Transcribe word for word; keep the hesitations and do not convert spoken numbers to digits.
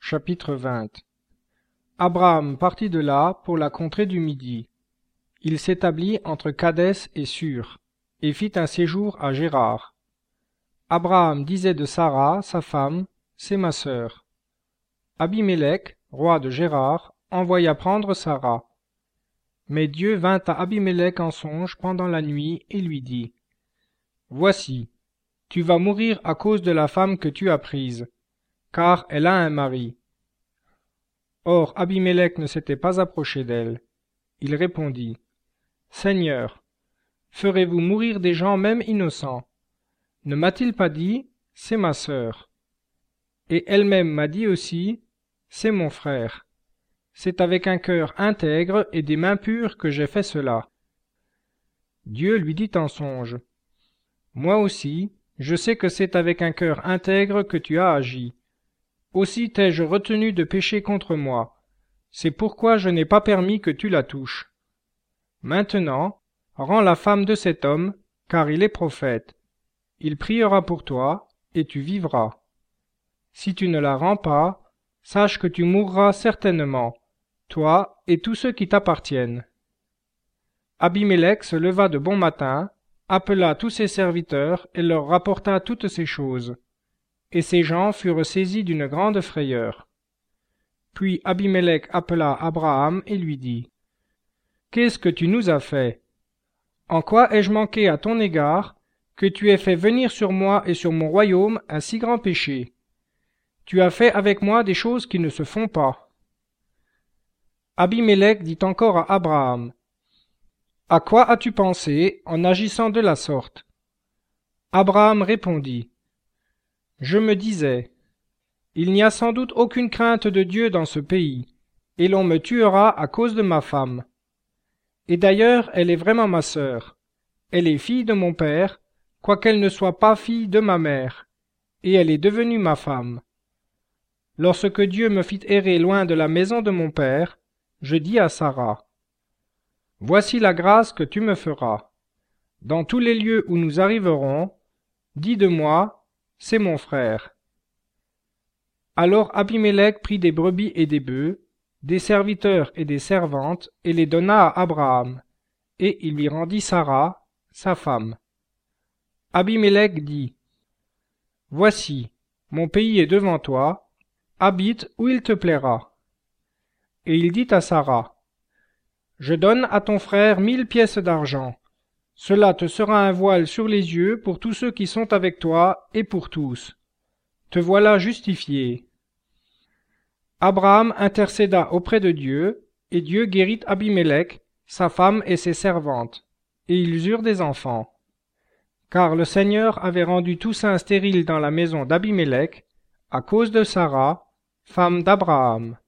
Chapitre vingt. Abraham partit de là pour la contrée du Midi. Il s'établit entre Kadès et Sur, et fit un séjour à Gérard. Abraham disait de Sara, sa femme, c'est ma sœur. Abimélec, roi de Gérard, envoya prendre Sara. Mais Dieu vint à Abimélec en songe pendant la nuit et lui dit, Voici, tu vas mourir à cause de la femme que tu as prise, car elle a un mari. Or Abimélec ne s'était pas approché d'elle. Il répondit, Seigneur, ferez-vous mourir des gens même innocents? Ne m'a-t-il pas dit, c'est ma sœur? Et elle-même m'a dit aussi, c'est mon frère. C'est avec un cœur intègre et des mains pures que j'ai fait cela. Dieu lui dit en songe, Moi aussi, je sais que c'est avec un cœur intègre que tu as agi. Aussi t'ai-je retenu de pécher contre moi. C'est pourquoi je n'ai pas permis que tu la touches. Maintenant, rends la femme de cet homme, car il est prophète. Il priera pour toi, et tu vivras. Si tu ne la rends pas, sache que tu mourras certainement, toi et tous ceux qui t'appartiennent. Abimélec se leva de bon matin, appela tous ses serviteurs et leur rapporta toutes ces choses. Et ces gens furent saisis d'une grande frayeur. Puis Abimélec appela Abraham et lui dit, Qu'est-ce que tu nous as fait? En quoi ai-je manqué à ton égard, que tu aies fait venir sur moi et sur mon royaume un si grand péché? Tu as fait avec moi des choses qui ne se font pas. Abimélec dit encore à Abraham, À quoi as-tu pensé en agissant de la sorte? Abraham répondit, Je me disais, Il n'y a sans doute aucune crainte de Dieu dans ce pays, et l'on me tuera à cause de ma femme. Et d'ailleurs, elle est vraiment ma sœur. Elle est fille de mon père, quoiqu'elle ne soit pas fille de ma mère, et elle est devenue ma femme. Lorsque Dieu me fit errer loin de la maison de mon père, je dis à Sara, Voici la grâce que tu me feras. Dans tous les lieux où nous arriverons, dis de moi, c'est mon frère. Alors Abimélec prit des brebis et des bœufs, des serviteurs et des servantes, et les donna à Abraham, et il lui rendit Sara, sa femme. Abimélec dit, Voici, mon pays est devant toi, habite où il te plaira. Et il dit à Sara, Je donne à ton frère mille pièces d'argent. Cela te sera un voile sur les yeux pour tous ceux qui sont avec toi et pour tous. Te voilà justifié. Abraham intercéda auprès de Dieu, et Dieu guérit Abimélec, sa femme et ses servantes, et ils eurent des enfants. Car le Seigneur avait rendu tout saint stérile dans la maison d'Abimélec, à cause de Sara, femme d'Abraham.